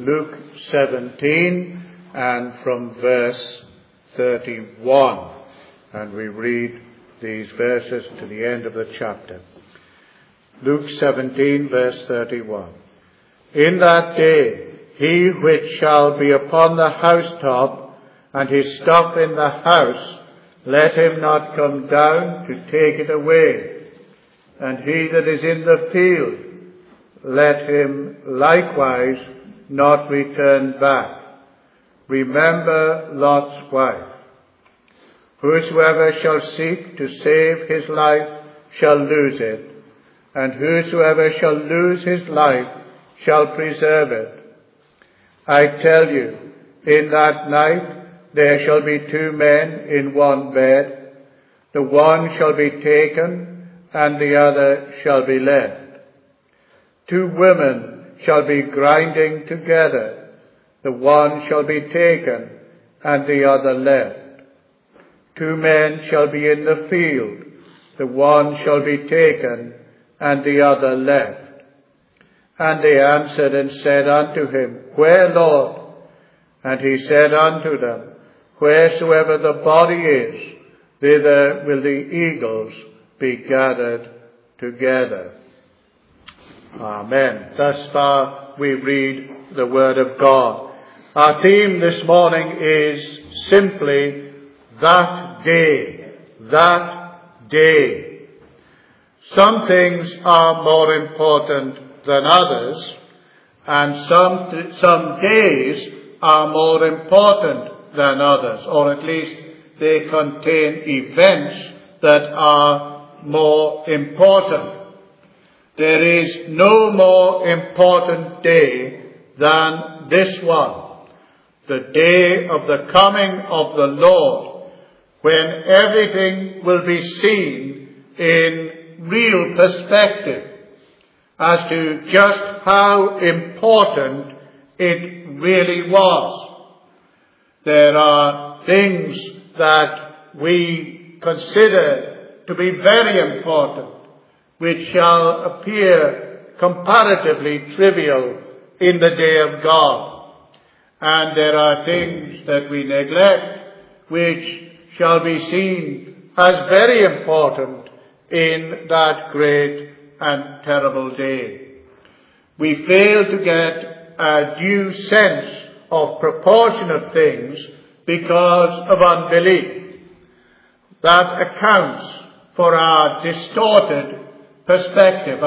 Luke 17 and from verse 31. And we read these verses to the end of the chapter. Luke 17 verse 31. In that day, he which shall be upon the housetop, and his stuff in the house, let him not come down to take it away. And he that is in the field, let him likewise not return back. Remember Lot's wife. Whosoever shall seek to save his life shall lose it, and whosoever shall lose his life shall preserve it. I tell you, in that night there shall be two men in one bed. The one shall be taken, and the other shall be left. Two women shall be grinding together. The one shall be taken, and the other left. Two men shall be in the field. The one shall be taken, and the other left. And they answered and said unto him, Where, Lord? And he said unto them, Wheresoever the body is, thither will the eagles be gathered together. Amen. Thus far we read the word of God. Our theme this morning is simply that day. That day. Some things are more important than others, and some days are more important than others, or at least they contain events that are more important. There is no more important day than this one, the day of the coming of the Lord, when everything will be seen in real perspective as to just how important it really was. There are things that we consider to be very important, which shall appear comparatively trivial in the day of God. And there are things that we neglect, which shall be seen as very important in that great and terrible day. We fail to get a due sense of proportion of things because of unbelief. That accounts for our distorted perspective,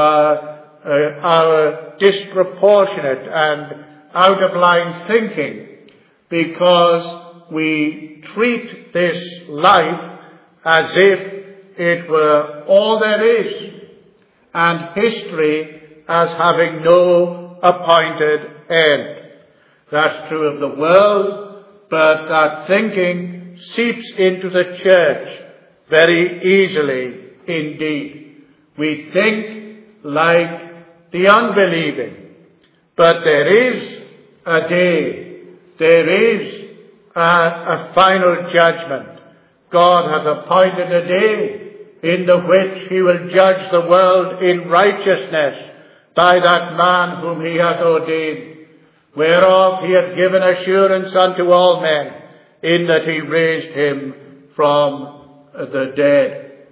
our disproportionate and out of line thinking, because we treat this life as if it were all there is, and history as having no appointed end. That's true of the world, but that thinking seeps into the church very easily indeed. We think like the unbelieving, but there is a day, there is a final judgment. God has appointed a day in the which he will judge the world in righteousness by that man whom he hath ordained, whereof he hath given assurance unto all men, in that he raised him from the dead.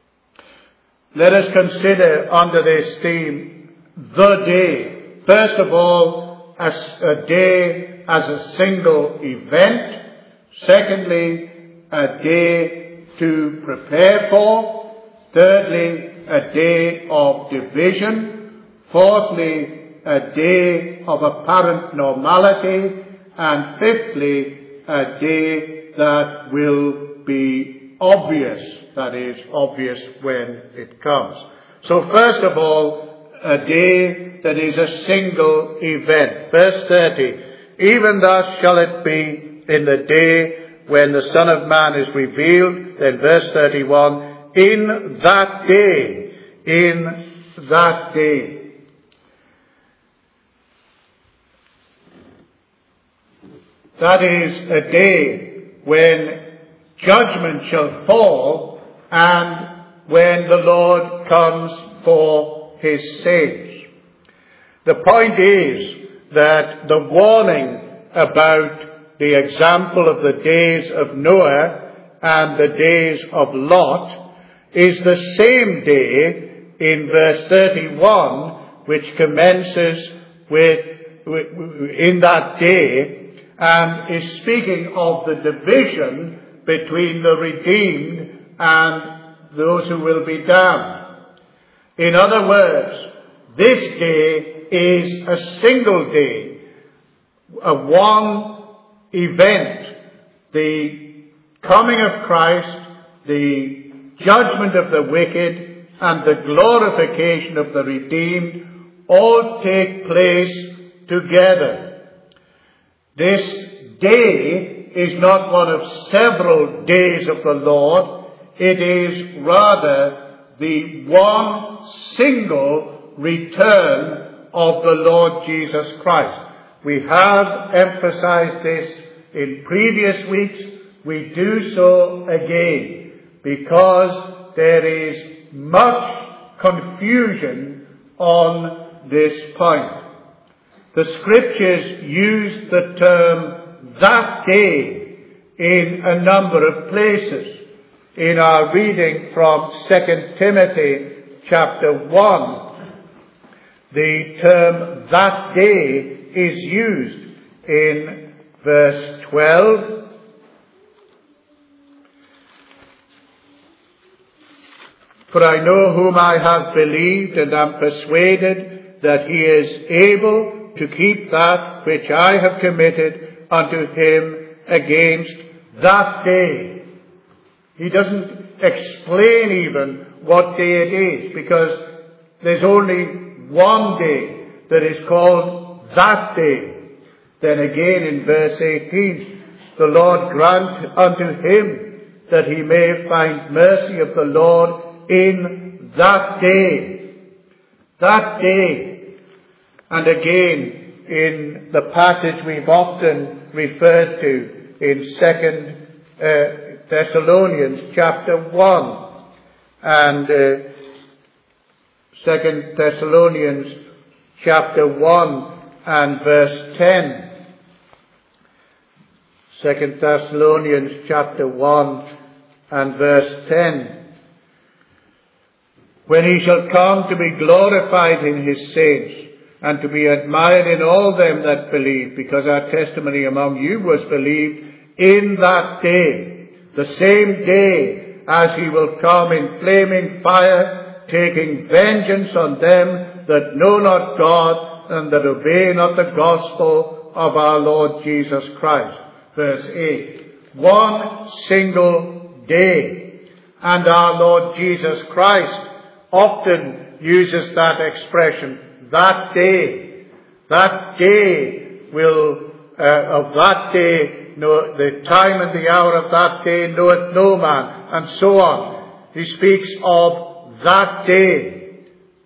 Let us consider under this theme the day. First of all, as a day as a single event. Secondly, a day to prepare for. Thirdly, a day of division. Fourthly, a day of apparent normality. And fifthly, a day that will be obvious, that is, obvious when it comes. So first of all, a day that is a single event. Verse 30, even thus shall it be in the day when the Son of Man is revealed. Then verse 31, in that day, in that day. That is a day when judgment shall fall and when the Lord comes for his saints. The point is that the warning about the example of the days of Noah and the days of Lot is the same day in verse 31, which commences in that day, and is speaking of the division between the redeemed and those who will be damned. In other words, this day is a single day, a one event, the coming of Christ, the judgment of the wicked, and the glorification of the redeemed all take place together. This day is not one of several days of the Lord. It is rather the one single return of the Lord Jesus Christ. We have emphasized this in previous weeks. We do so again because there is much confusion on this point. The scriptures use the term "that day" in a number of places. In our reading from 2 Timothy chapter 1, the term "that day" is used in verse 12. For I know whom I have believed, and am persuaded that he is able to keep that which I have committed unto him against that day. He doesn't explain even what day it is, because there's only one day that is called that day. Then again in verse 18, the Lord grant unto him that he may find mercy of the Lord in that day. That day. And again, in the passage we've often referred to in 2 Thessalonians chapter 1 and 2 Thessalonians chapter 1 and verse 10. 2 Thessalonians chapter 1 and verse 10. When he shall come to be glorified in his saints, and to be admired in all them that believe, because our testimony among you was believed in that day, the same day as he will come in flaming fire, taking vengeance on them that know not God, and that obey not the gospel of our Lord Jesus Christ. Verse 8. One single day. And our Lord Jesus Christ often uses that expression, that day. That day will, of that day, the time and the hour of that day knoweth no man, and so on. He speaks of that day.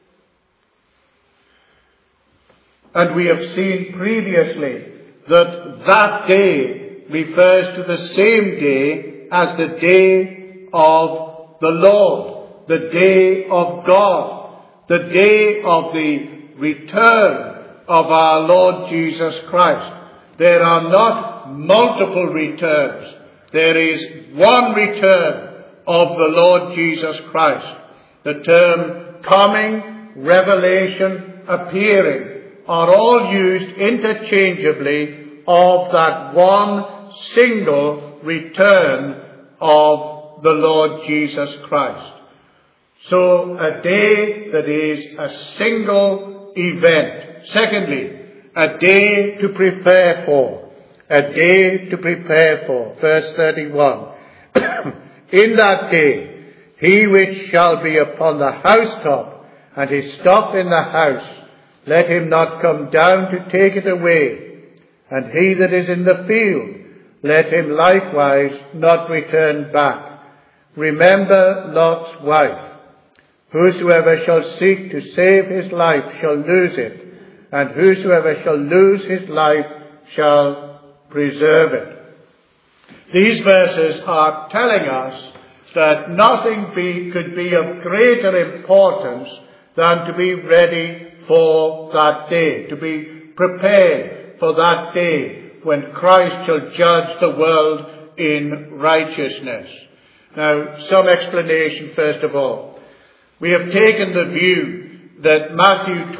And we have seen previously that that day refers to the same day as the day of the Lord, the day of God, the day of the return of our Lord Jesus Christ. There are not multiple returns. There is one return of the Lord Jesus Christ. The term coming, revelation, appearing are all used interchangeably of that one single return of the Lord Jesus Christ. So a day that is a single event. Secondly, a day to prepare for. A day to prepare for. Verse 31. In that day, he which shall be upon the housetop, and his stock in the house, let him not come down to take it away. And he that is in the field, let him likewise not return back. Remember Lot's wife. Whosoever shall seek to save his life shall lose it, and whosoever shall lose his life shall preserve it. These verses are telling us that nothing could be of greater importance than to be ready for that day, to be prepared for that day when Christ shall judge the world in righteousness. Now, some explanation first of all. We have taken the view that Matthew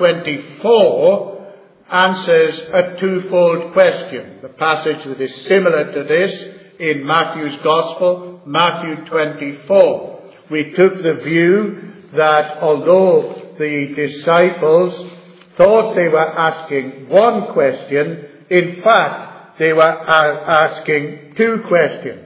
24 answers a twofold question. The passage that is similar to this in Matthew's Gospel, Matthew 24. We took the view that although the disciples thought they were asking one question, in fact they were asking two questions.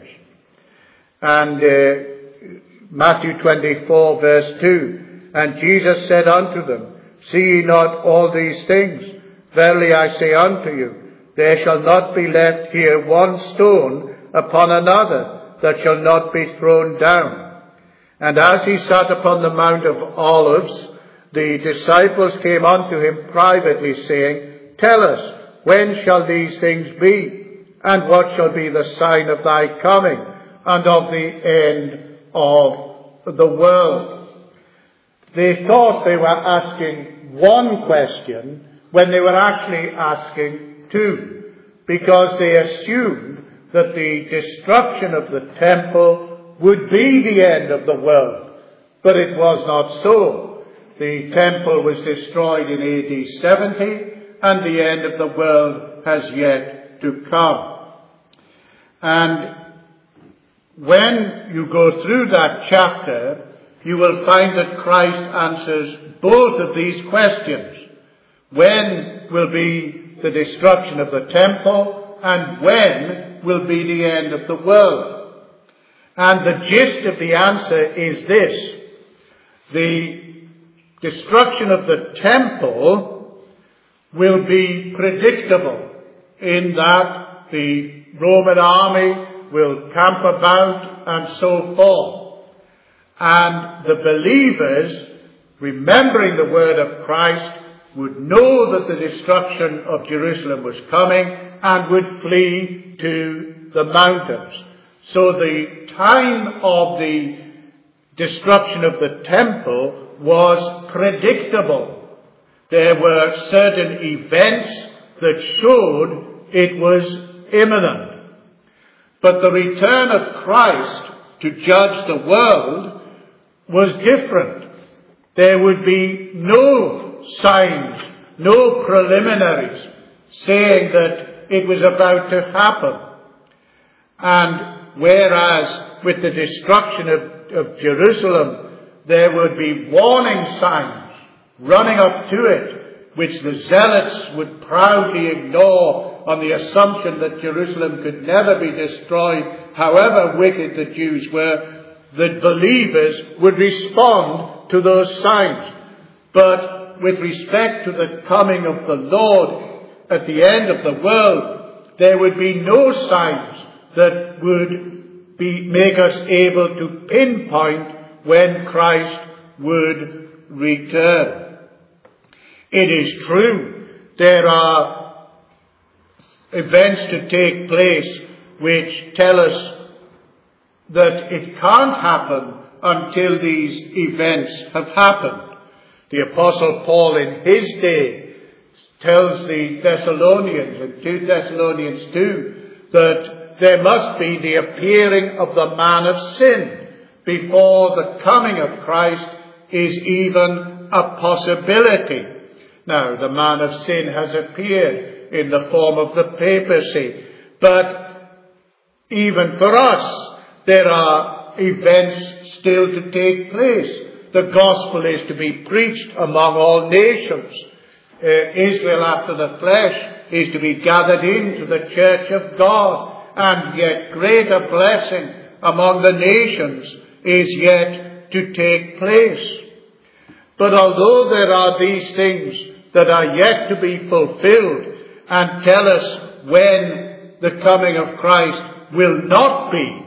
And Matthew 24 verse 2, and Jesus said unto them, See ye not all these things? Verily I say unto you, there shall not be left here one stone upon another that shall not be thrown down. And as he sat upon the Mount of Olives, the disciples came unto him privately, saying, Tell us, when shall these things be? And what shall be the sign of thy coming, and of the end of the world? They thought they were asking one question when they were actually asking two, because they assumed that the destruction of the temple would be the end of the world. But it was not so. The temple was destroyed in AD 70, and the end of the world has yet to come. And when you go through that chapter, you will find that Christ answers both of these questions. When will be the destruction of the temple, and when will be the end of the world? And the gist of the answer is this. The destruction of the temple will be predictable in that the Roman army will camp about and so forth. And the believers, remembering the word of Christ, would know that the destruction of Jerusalem was coming and would flee to the mountains. So the time of the destruction of the temple was predictable. There were certain events that showed it was imminent. But the return of Christ to judge the world was different. There would be no signs, no preliminaries saying that it was about to happen. And whereas with the destruction of Jerusalem, there would be warning signs running up to it, which the zealots would proudly ignore on the assumption that Jerusalem could never be destroyed, however wicked the Jews were. The believers would respond to those signs. But with respect to the coming of the Lord at the end of the world, there would be no signs that would make us able to pinpoint when Christ would return. It is true, there are events to take place which tell us that it can't happen until these events have happened. The Apostle Paul in his day tells the Thessalonians in 2 Thessalonians 2 that there must be the appearing of the man of sin before the coming of Christ is even a possibility. Now, the man of sin has appeared in the form of the papacy, but even for us, there are events still to take place. The gospel is to be preached among all nations. Israel after the flesh is to be gathered into the church of God, and yet greater blessing among the nations is yet to take place. But although there are these things that are yet to be fulfilled and tell us when the coming of Christ will not be,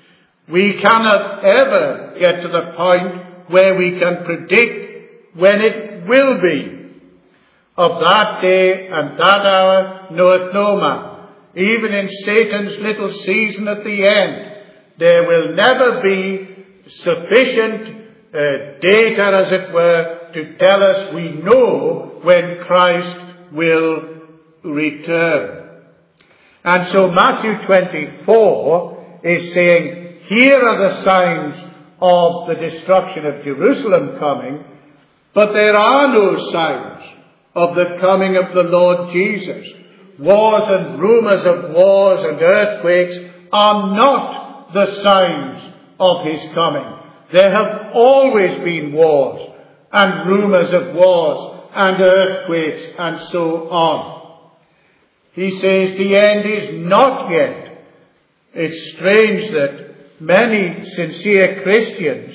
we cannot ever get to the point where we can predict when it will be. Of that day and that hour knoweth no man. Even in Satan's little season at the end, there will never be sufficient data, as it were, to tell us we know when Christ will return. And so Matthew 24 is saying, here are the signs of the destruction of Jerusalem coming, but there are no signs of the coming of the Lord Jesus. Wars and rumors of wars and earthquakes are not the signs of his coming. There have always been wars and rumors of wars and earthquakes and so on. He says the end is not yet. It's strange that many sincere Christians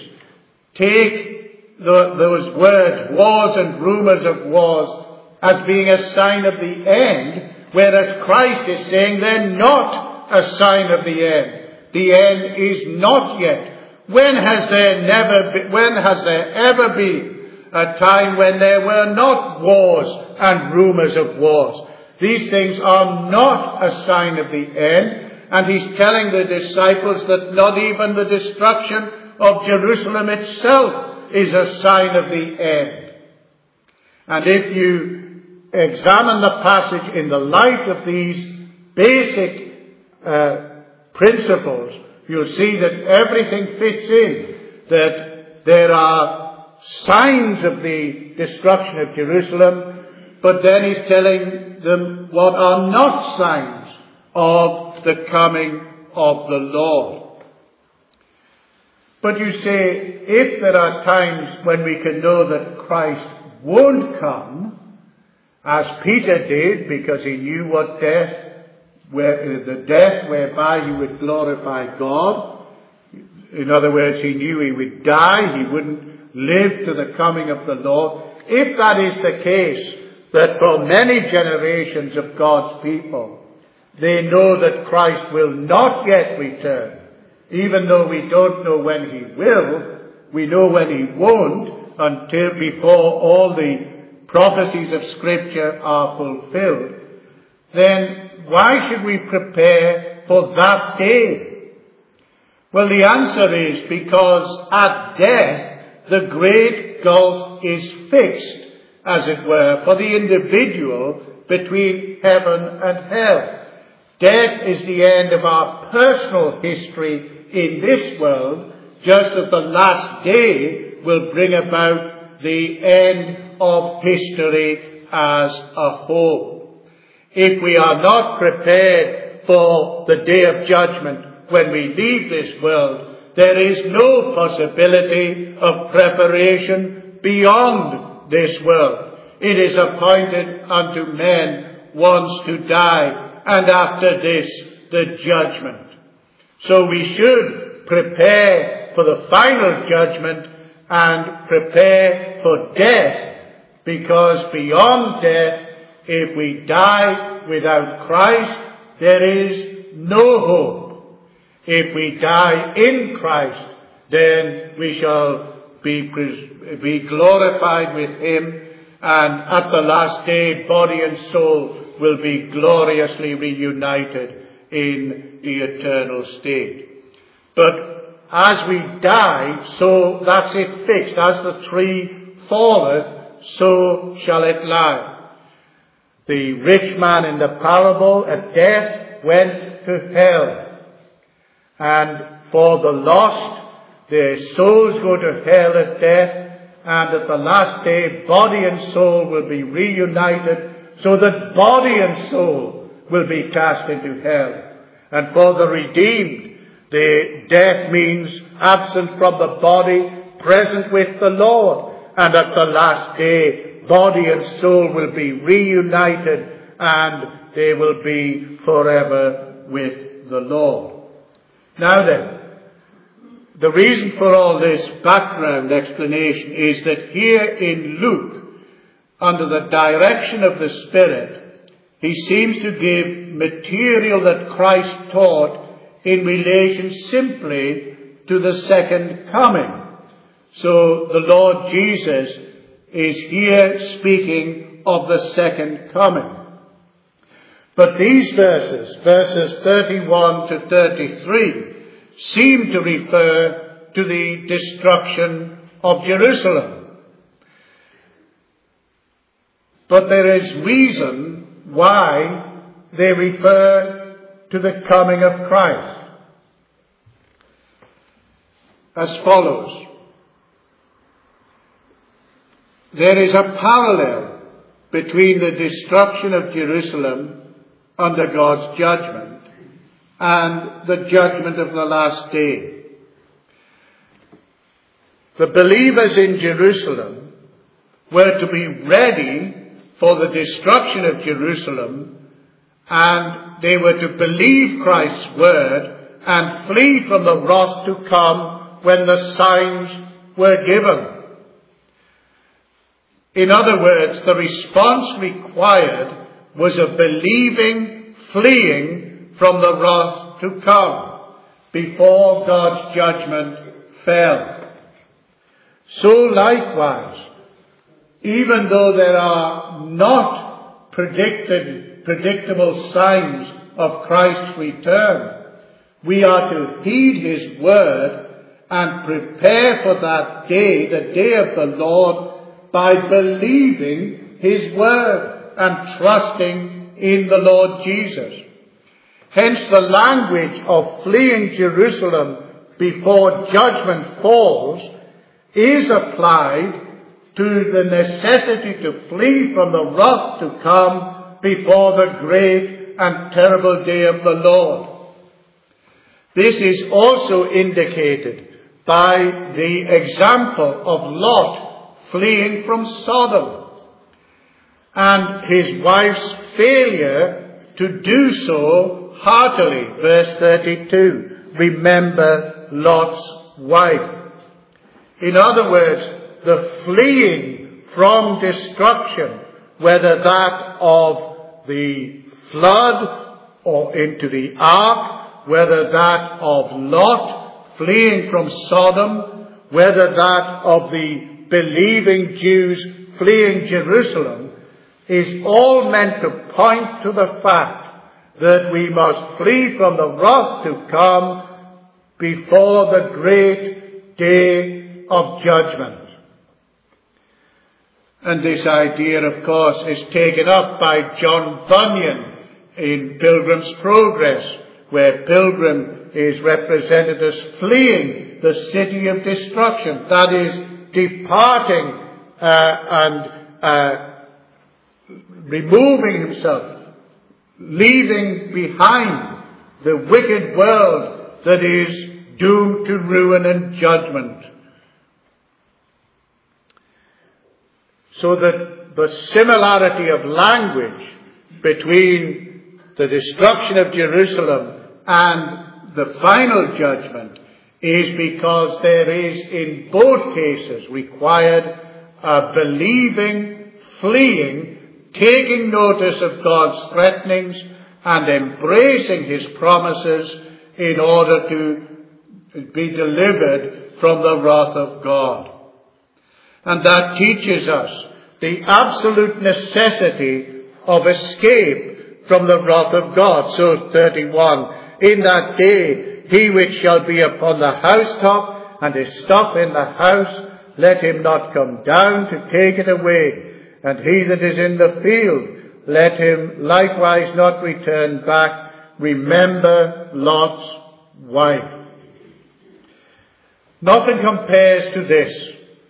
take those words, wars and rumors of wars, as being a sign of the end, whereas Christ is saying they're not a sign of the end. The end is not yet. When has there ever been a time when there were not wars and rumors of wars? These things are not a sign of the end, and he's telling the disciples that not even the destruction of Jerusalem itself is a sign of the end. And if you examine the passage in the light of these basic principles, you'll see that everything fits in, that there are signs of the destruction of Jerusalem, but then he's telling them what are not signs of the coming of the Lord. But you say, if there are times when we can know that Christ won't come, as Peter did, because he knew what the death whereby he would glorify God. In other words, he knew he would die, he wouldn't live to the coming of the Lord. If that is the case, that for many generations of God's people, they know that Christ will not yet return, even though we don't know when he will, we know when he won't, until before all the prophecies of Scripture are fulfilled, then why should we prepare for that day? Well, the answer is because at death, the great gulf is fixed, as it were, for the individual between heaven and hell. Death is the end of our personal history in this world, just as the last day will bring about the end of history as a whole. If we are not prepared for the day of judgment when we leave this world, there is no possibility of preparation beyond this world. It is appointed unto men once to die, and after this, the judgment. So we should prepare for the final judgment and prepare for death, because beyond death, if we die without Christ, there is no hope. If we die in Christ, then we shall be glorified with him, and at the last day, body and soul will be gloriously reunited in the eternal state. But as we die, so that's it fixed. As the tree falleth, so shall it lie. The rich man in the parable at death went to hell. And for the lost, their souls go to hell at death, and at the last day, body and soul will be reunited, so that body and soul will be cast into hell. And for the redeemed, the death means absent from the body, present with the Lord. And at the last day, body and soul will be reunited, and they will be forever with the Lord. Now then, the reason for all this background explanation is that here in Luke, under the direction of the Spirit, he seems to give material that Christ taught in relation simply to the second coming. So the Lord Jesus is here speaking of the second coming. But these verses 31 to 33, seem to refer to the destruction of Jerusalem. But there is reason why they refer to the coming of Christ as follows. There is a parallel between the destruction of Jerusalem under God's judgment and the judgment of the last day. The believers in Jerusalem were to be ready for the destruction of Jerusalem, and they were to believe Christ's word and flee from the wrath to come when the signs were given. In other words, the response required was a believing, fleeing from the wrath to come before God's judgment fell. So likewise, even though there are not predictable signs of Christ's return, we are to heed his word and prepare for that day, the day of the Lord, by believing his word and trusting in the Lord Jesus. Hence the language of fleeing Jerusalem before judgment falls is applied to the necessity to flee from the wrath to come before the great and terrible day of the Lord. This is also indicated by the example of Lot fleeing from Sodom and his wife's failure to do so heartily. Verse 32, remember Lot's wife. In other words, the fleeing from destruction, whether that of the flood or into the ark, whether that of Lot fleeing from Sodom, whether that of the believing Jews fleeing Jerusalem, is all meant to point to the fact that we must flee from the wrath to come before the great day of judgment. And this idea, of course, is taken up by John Bunyan in Pilgrim's Progress, where Pilgrim is represented as fleeing the city of destruction. That is, departing and removing himself, leaving behind the wicked world that is doomed to ruin and judgment. So that the similarity of language between the destruction of Jerusalem and the final judgment is because there is in both cases required a believing, fleeing, taking notice of God's threatenings and embracing his promises in order to be delivered from the wrath of God. And that teaches us the absolute necessity of escape from the wrath of God. So 31, in that day, he which shall be upon the housetop and is stock in the house, let him not come down to take it away. And he that is in the field, let him likewise not return back. Remember Lot's wife. Nothing compares to this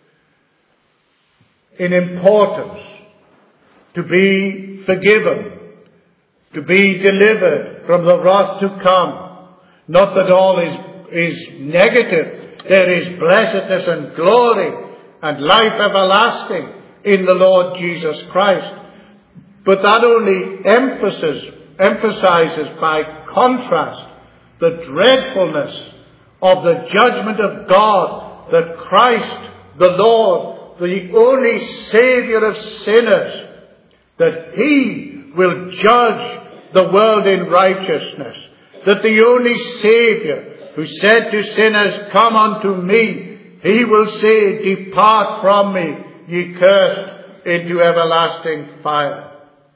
in importance, to be forgiven, to be delivered from the wrath to come. Not that all is negative. There is blessedness and glory and life everlasting in the Lord Jesus Christ. But that only emphasizes by contrast the dreadfulness of the judgment of God, that Christ, the Lord, the only Saviour of sinners, that he will judge the world in righteousness. That the only Saviour who said to sinners, come unto me, he will say, depart from me, ye cursed, into everlasting fire.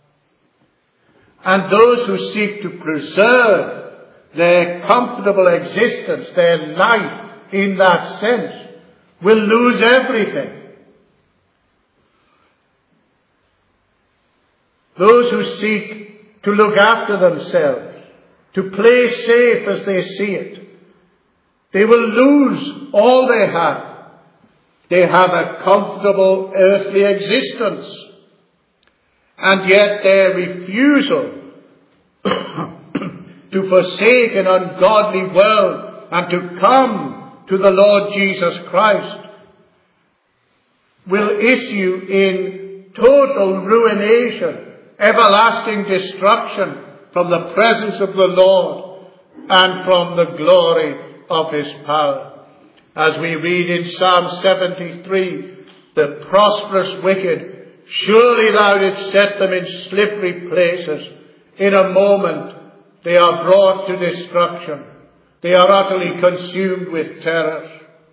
And those who seek to preserve their comfortable existence, their life in that sense, will lose everything. those who seek to look after themselves, to play safe as they see it, they will lose all they have. They have a comfortable earthly existence, and yet their refusal to forsake an ungodly world and to come to the Lord Jesus Christ will issue in total ruination, everlasting destruction from the presence of the Lord and from the glory of his power. As we read in Psalm 73, the prosperous wicked, surely thou didst set them in slippery places. In a moment they are brought to destruction. They are utterly consumed with terror.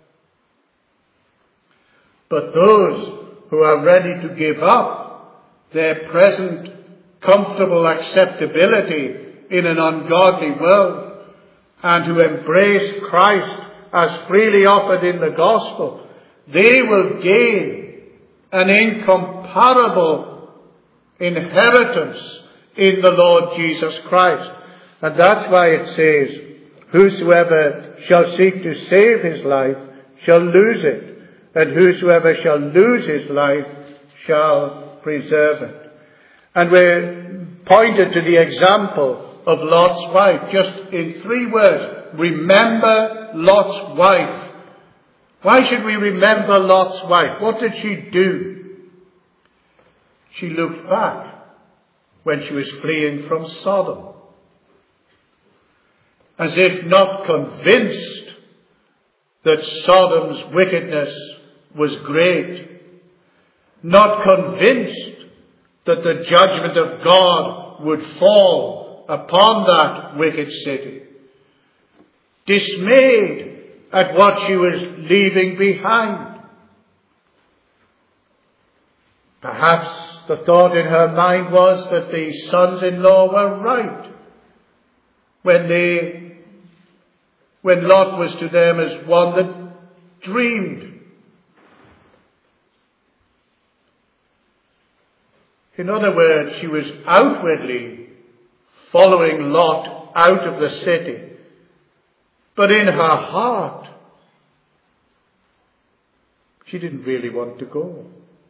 But those who are ready to give up their present comfortable acceptability in an ungodly world and who embrace Christ as freely offered in the gospel, they will gain an incomparable inheritance in the Lord Jesus Christ. And that's why it says, whosoever shall seek to save his life shall lose it, and whosoever shall lose his life shall preserve it. And we're pointed to the example of Lot's wife, just in 3 words. Remember Lot's wife. Why should we remember Lot's wife? What did she do? She looked back when she was fleeing from Sodom, as if not convinced that Sodom's wickedness was great, not convinced that the judgment of God would fall upon that wicked city, dismayed at what she was leaving behind. Perhaps the thought in her mind was that the sons-in-law were right when Lot was to them as one that dreamed. In other words, she was outwardly following Lot out of the city, but in her heart, she didn't really want to go.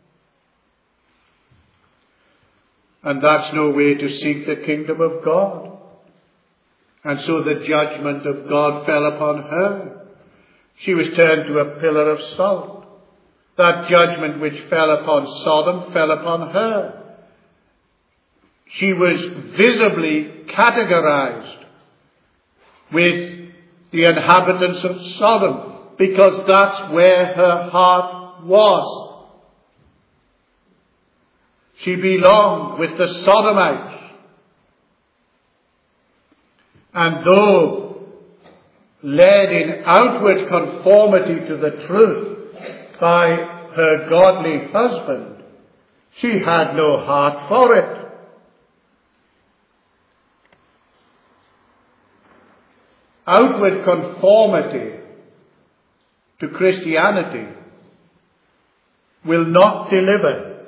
And that's no way to seek the kingdom of God. And so the judgment of God fell upon her. She was turned to a pillar of salt. That judgment which fell upon Sodom fell upon her. She was visibly categorized with the inhabitants of Sodom, because that's where her heart was. She belonged with the Sodomites. And though led in outward conformity to the truth by her godly husband, she had no heart for it. Outward conformity to Christianity will not deliver.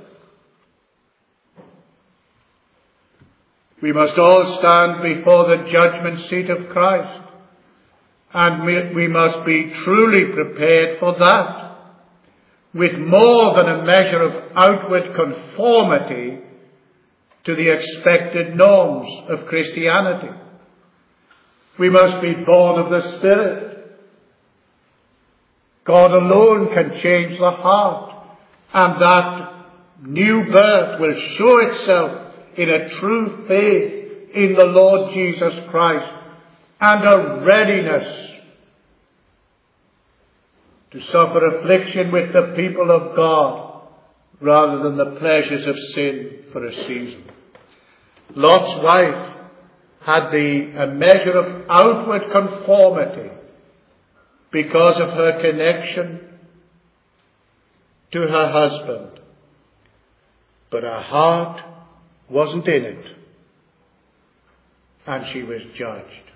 We must all stand before the judgment seat of Christ, and we must be truly prepared for that, with more than a measure of outward conformity to the expected norms of Christianity. We must be born of the Spirit. God alone can change the heart, and that new birth will show itself in a true faith in the Lord Jesus Christ and a readiness to suffer affliction with the people of God rather than the pleasures of sin for a season. Lot's wife had a measure of outward conformity because of her connection to her husband, but her heart wasn't in it, and she was judged.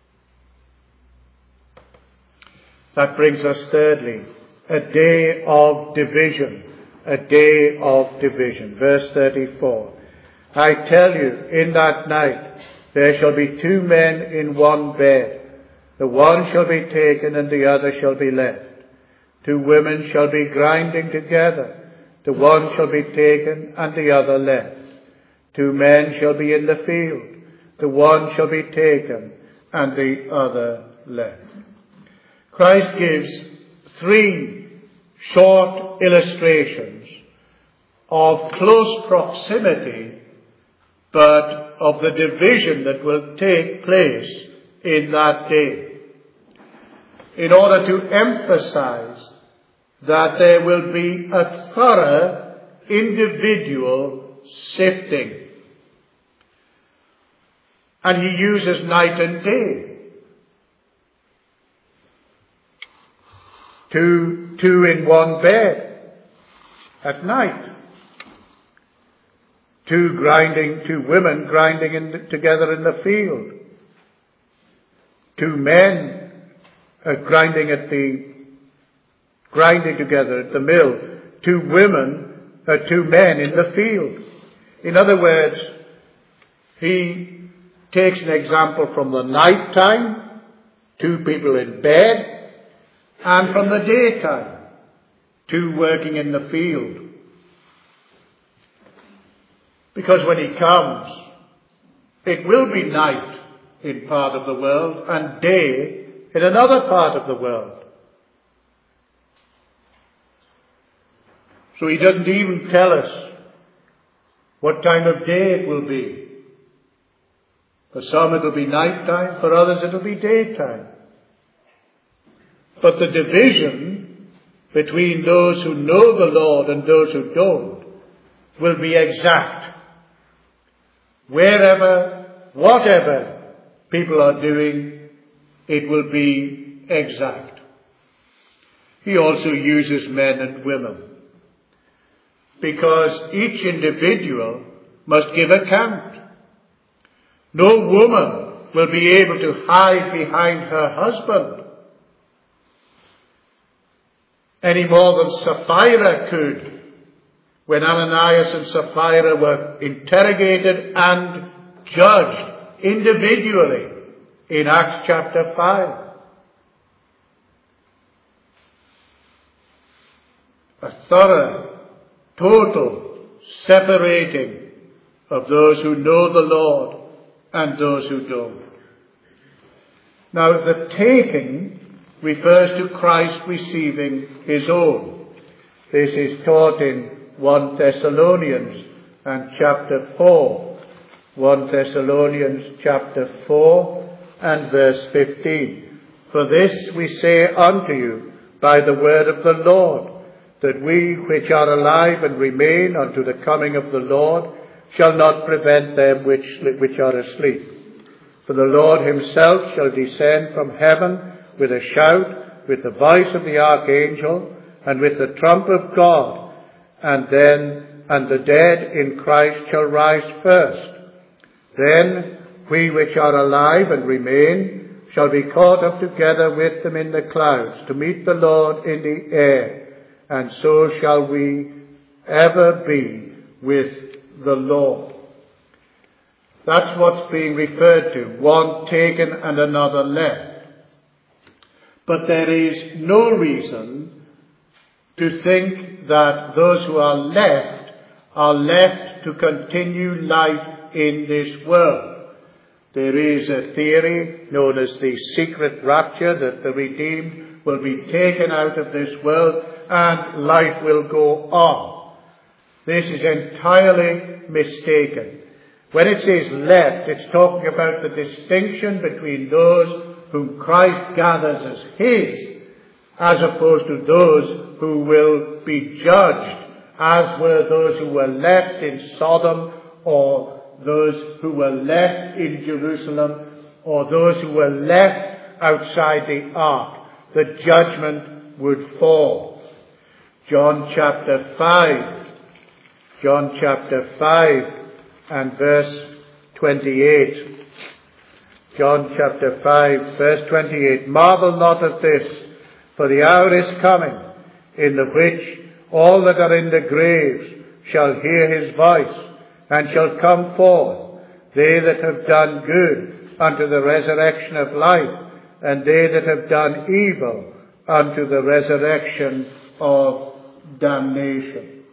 That brings us thirdly, a day of division. A day of division. Verse 34. I tell you, in that night there shall be 2 men in one bed. The one shall be taken and the other shall be left. 2 women shall be grinding together. The one shall be taken and the other left. 2 men shall be in the field. The one shall be taken and the other left. Christ gives 3 short illustrations of close proximity, but of the division that will take place in that day, in order to emphasize that there will be a thorough individual sifting. And he uses night and day. 2 in one bed at night. 2 women grinding together in the field. 2 men grinding together at the mill. 2 men in the field. In other words, he takes an example from the night time, 2 people in bed, and from the daytime, 2 working in the field. Because when he comes, it will be night in part of the world and day in another part of the world. So he doesn't even tell us what time of day it will be. For some it will be night time, for others it will be daytime. But the division between those who know the Lord and those who don't will be exact. Whatever people are doing, it will be exact. He also uses men and women, because each individual must give account. No woman will be able to hide behind her husband any more than Sapphira could when Ananias and Sapphira were interrogated and judged individually in Acts chapter 5. A thorough, total separating of those who know the Lord and those who don't. Now, the taking refers to Christ receiving his own. This is taught in 1 Thessalonians and chapter 4. 1 Thessalonians chapter 4 and verse 15. For this we say unto you by the word of the Lord, that we which are alive and remain unto the coming of the Lord shall not prevent them which are asleep. For the Lord himself shall descend from heaven with a shout, with the voice of the archangel, and with the trump of God, and the dead in Christ shall rise first. Then we which are alive and remain shall be caught up together with them in the clouds to meet the Lord in the air, and so shall we ever be with the Lord. That's what's being referred to, one taken and another left. But there is no reason to think that those who are left to continue life in this world. There is a theory known as the secret rapture, that the redeemed will be taken out of this world and life will go on. This is entirely mistaken. When it says left, it's talking about the distinction between those whom Christ gathers as his, as opposed to those who will be judged, as were those who were left in Sodom, or those who were left in Jerusalem, or those who were left outside the ark. The judgment would fall. John chapter 5 and verse 28. John chapter 5 verse 28. Marvel not at this, for the hour is coming, in the which all that are in the graves shall hear his voice, and shall come forth, they that have done good unto the resurrection of life, and they that have done evil unto the resurrection of damnation.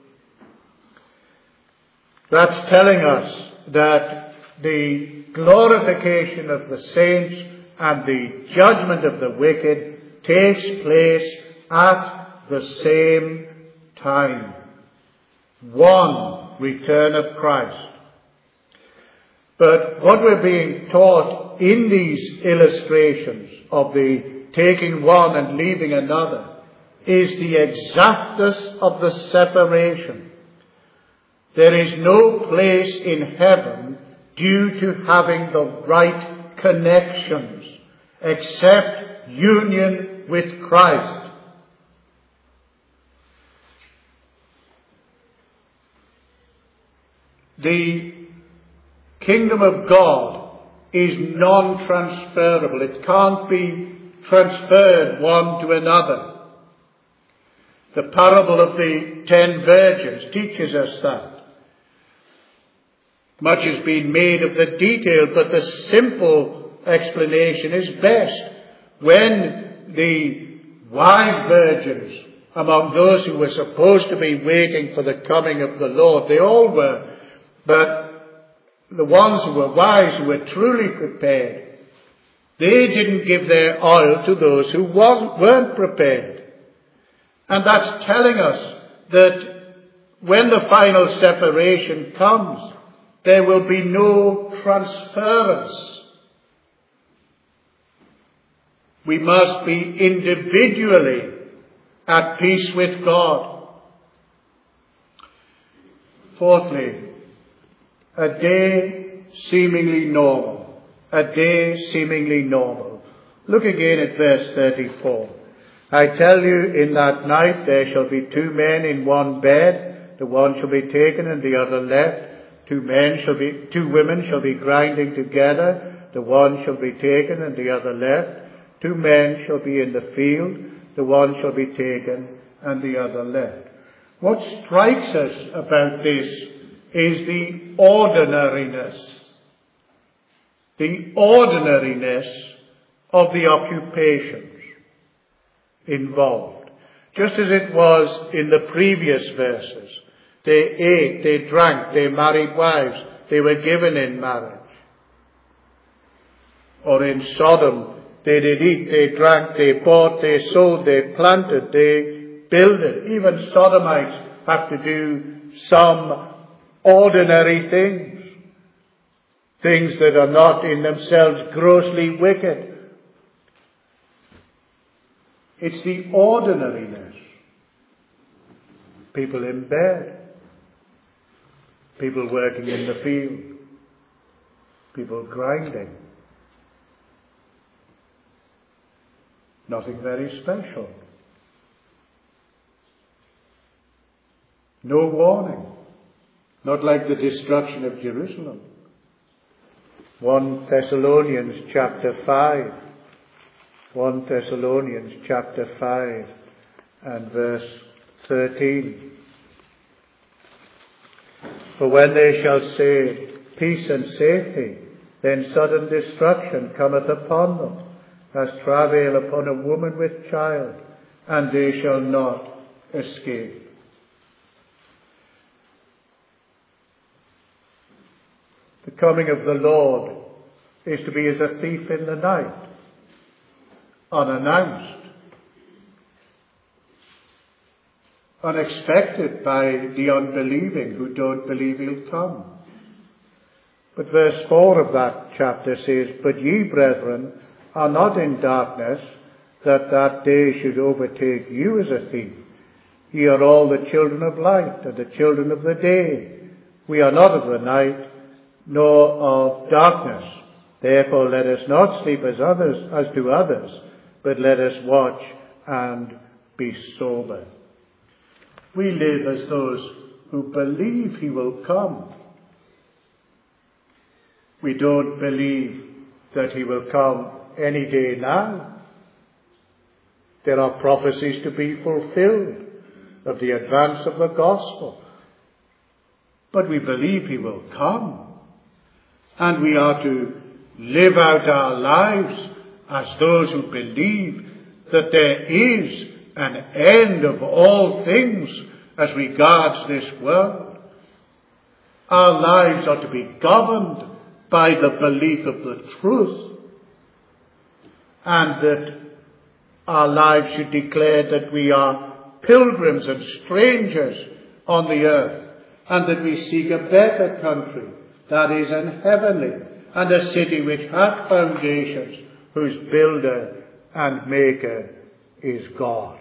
That's telling us that the glorification of the saints and the judgment of the wicked takes place at the same time. One return of Christ. But what we're being taught in these illustrations of the taking one and leaving another is the exactness of the separation. There is no place in heaven due to having the right connections except union with Christ. The kingdom of God is non-transferable. It can't be transferred one to another. The parable of the 10 virgins teaches us that. Much has been made of the detail, but the simple explanation is best. When the wise virgins, among those who were supposed to be waiting for the coming of the Lord, they all were, but the ones who were wise, who were truly prepared, they didn't give their oil to those who weren't prepared. And that's telling us that when the final separation comes, there will be no transference. We must be individually at peace with God. Fourthly, a day seemingly normal. A day seemingly normal. Look again at verse 34. I tell you, in that night there shall be 2 men in one bed. The one shall be taken and the other left. 2 women shall be grinding together. The one shall be taken and the other left. 2 men shall be in the field. The one shall be taken and the other left. What strikes us about this is the ordinariness. The ordinariness of the occupations involved. Just as it was in the previous verses. They ate, they drank, they married wives, they were given in marriage. Or in Sodom, they did eat, they drank, they bought, they sold, they planted, they builded. Even Sodomites have to do some ordinary things. Things that are not in themselves grossly wicked. It's the ordinariness. People in bed. People working in the field. People grinding. Nothing very special. No warning. Not like the destruction of Jerusalem. 1 Thessalonians chapter 5. 1 Thessalonians chapter 5 and verse 13. For when they shall say, peace and safety, then sudden destruction cometh upon them, as travail upon a woman with child, and they shall not escape. The coming of the Lord is to be as a thief in the night, unannounced, unexpected by the unbelieving who don't believe he'll come. But verse 4 of that chapter says, but ye, brethren, are not in darkness, that that day should overtake you as a thief. Ye are all the children of light and the children of the day. We are not of the night, nor of darkness. Therefore let us not sleep as do others, but let us watch and be sober. We live as those who believe he will come. We don't believe that he will come any day now. There are prophecies to be fulfilled of the advance of the gospel. but we believe he will come. And we are to live out our lives as those who believe that there is an end of all things as regards this world. Our lives are to be governed by the belief of the truth, and that our lives should declare that we are pilgrims and strangers on the earth, and that we seek a better country, that is an heavenly, and a city which hath foundations, whose builder and maker is God.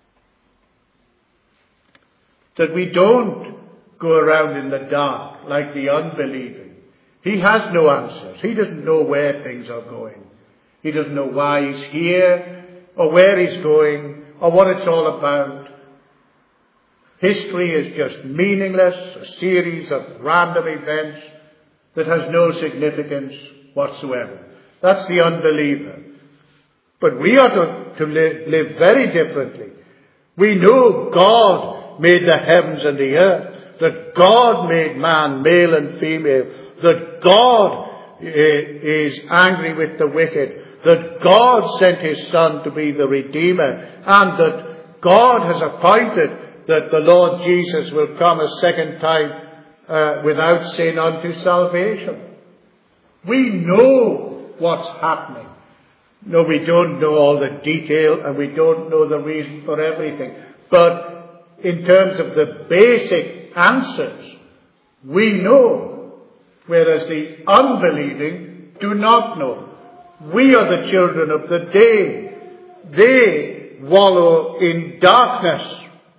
That we don't go around in the dark like the unbelieving. He has no answers. He doesn't know where things are going. He doesn't know why he's here, or where he's going, or what it's all about. History is just meaningless, a series of random events that has no significance whatsoever. That's the unbeliever. But we are to live very differently. We know God made the heavens and the earth, that God made man male and female, that God is angry with the wicked, that God sent his Son to be the Redeemer, and that God has appointed that the Lord Jesus will come a second time without sin unto salvation. We know what's happening. No, we don't know all the detail, and we don't know the reason for everything. But in terms of the basic answers, we know, whereas the unbelieving do not know. We are the children of the day. They wallow in darkness.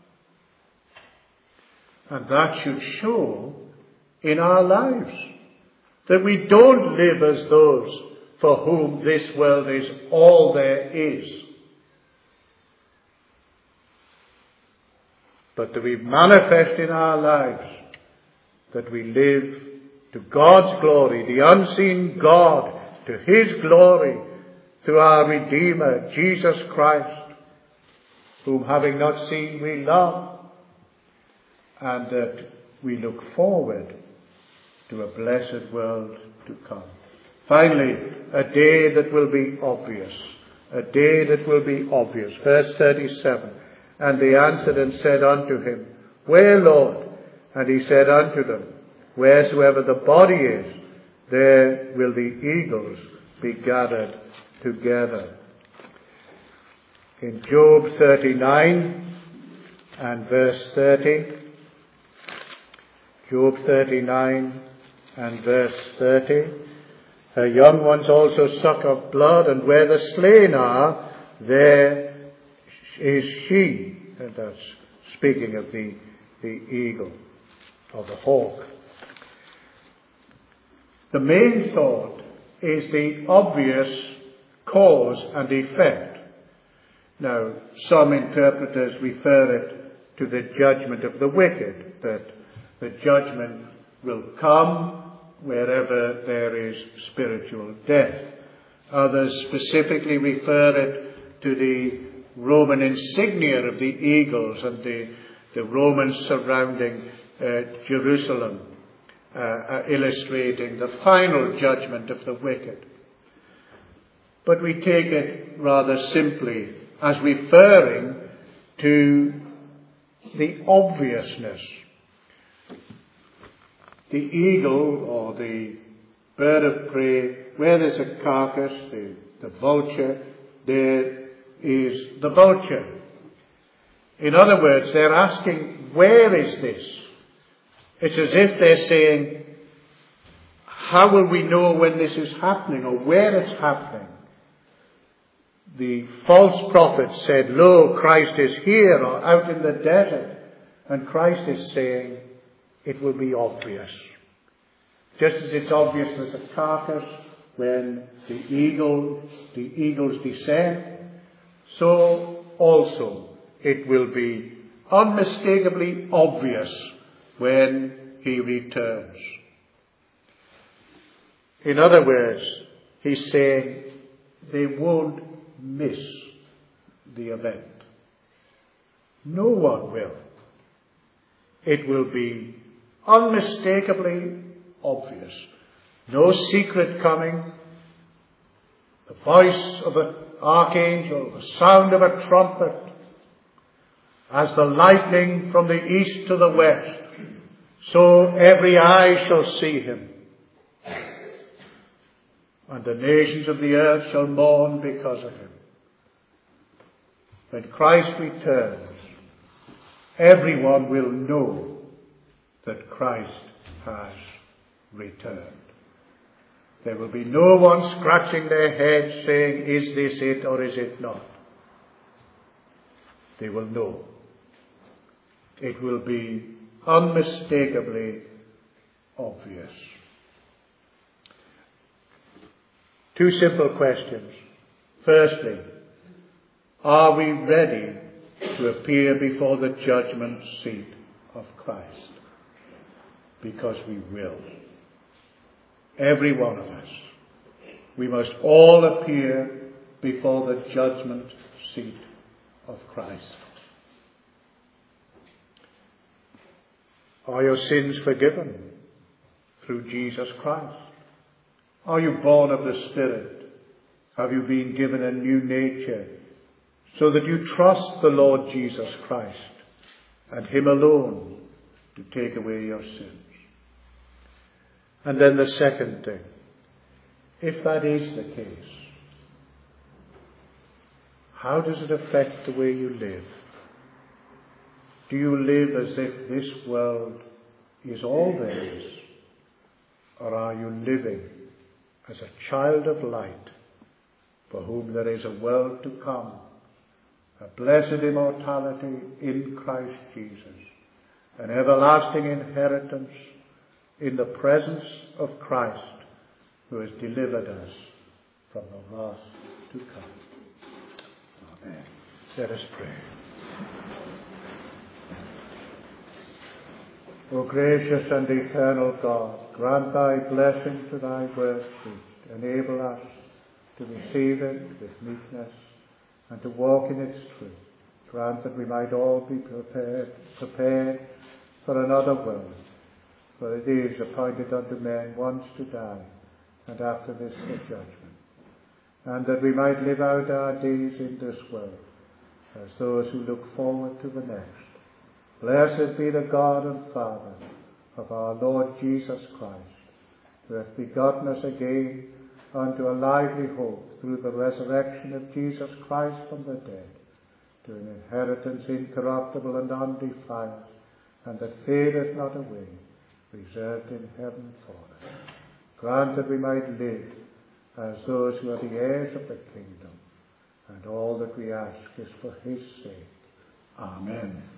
And that should show in our lives, that we don't live as those for whom this world is all there is, but that we manifest in our lives that we live to God's glory, the unseen God, to his glory, through our Redeemer, Jesus Christ, whom having not seen we love, and that we look forward to a blessed world to come. Finally, a day that will be obvious. A day that will be obvious. Verse 37. And they answered and said unto him, Where, Lord? And he said unto them, Wheresoever the body is, there will the eagles be gathered together. In Job 39 and verse 30, Job 39 and verse 30, her young ones also suck of blood, and where the slain are, there is she. And that's speaking of the eagle, or the hawk. The main thought is the obvious cause and effect. Now, some interpreters refer it to the judgment of the wicked, that the judgment will come wherever there is spiritual death. Others specifically refer it to the Roman insignia of the eagles and the Romans surrounding Jerusalem, illustrating the final judgment of the wicked. But we take it rather simply as referring to the obviousness. The eagle, or the bird of prey, where there's a carcass, the vulture, there is the vulture. In other words, they're asking, where is this? It's as if they're saying, how will we know when this is happening, or where it's happening? The false prophet said, Lo, Christ is here, or out in the desert. And Christ is saying, it will be obvious. Just as it's obvious there's a carcass when the eagles descend, so also it will be unmistakably obvious when he returns. In other words, he's saying they won't miss the event. No one will. It will be unmistakably obvious. No secret coming. The voice of an archangel, the sound of a trumpet, as the lightning from the east to the west, so every eye shall see him. And the nations of the earth shall mourn because of him. When Christ returns, everyone will know that Christ has returned. There will be no one scratching their heads saying, is this it or is it not? They will know. It will be unmistakably obvious. Two simple questions. Firstly, are we ready to appear before the judgment seat of Christ? Because we will. Every one of us. We must all appear before the judgment seat of Christ. Are your sins forgiven through Jesus Christ? Are you born of the Spirit? Have you been given a new nature so that you trust the Lord Jesus Christ and Him alone to take away your sins? And then the second thing, if that is the case, how does it affect the way you live? Do you live as if this world is all there is? Or are you living as a child of light for whom there is a world to come, a blessed immortality in Christ Jesus, an everlasting inheritance in the presence of Christ who has delivered us from the wrath to come? Amen. Let us pray. O gracious and eternal God, grant thy blessing to thy word preached. Enable us to receive it with meekness and to walk in its truth. Grant that we might all be prepared for another world, for it is appointed unto men once to die, and after this the judgment. And that we might live out our days in this world as those who look forward to the next. Blessed be the God and Father of our Lord Jesus Christ, who hath begotten us again unto a lively hope through the resurrection of Jesus Christ from the dead, to an inheritance incorruptible and undefiled, and that fadeth not away, reserved in heaven for us. Grant that we might live as those who are the heirs of the kingdom, and all that we ask is for his sake. Amen.